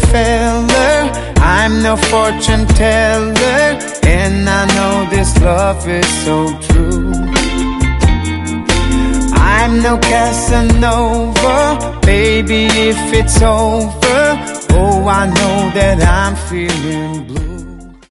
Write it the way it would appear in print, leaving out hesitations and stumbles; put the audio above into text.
feller, I'm no fortune teller, and I know this love is so true. I'm no Casanova, baby, if it's over, oh, I know that I'm feeling blue.